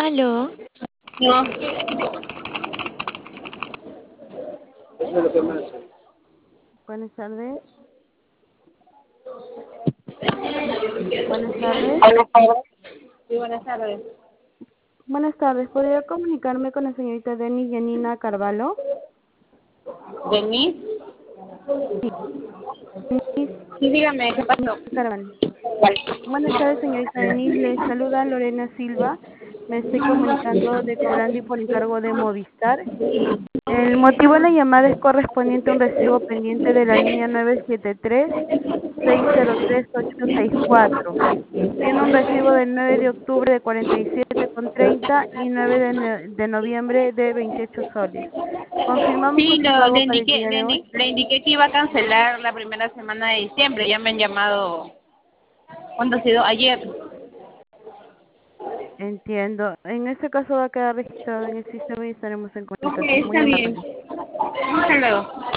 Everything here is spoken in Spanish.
Aló, No, Buenas tardes. Buenas tardes. buenas tardes. Sí, buenas tardes. Buenas tardes. ¿Podría comunicarme con la señorita Denis Yanina Carvalho? ¿Denis? Denis Sí, dígame, ¿qué pasó? Carvalho. Buenas tardes, señorita Denis. Le saluda Lorena Silva. Me estoy comunicando de Cobrando y por encargo de Movistar. El motivo de la llamada es correspondiente a un recibo pendiente de la línea 973-603-864. Tiene un recibo del 9 de octubre de 47,30 y 9 de noviembre de 28 soles. Confirmamos Sí, con su pago para el día de hoy. le indiqué que iba a cancelar la primera semana de diciembre. Ya me han llamado, ¿cuándo ha sido? Ayer. Entiendo. En este caso va a quedar registrado en el sistema y estaremos en Ok, comunicación. Muy está bien. amable. Hasta luego.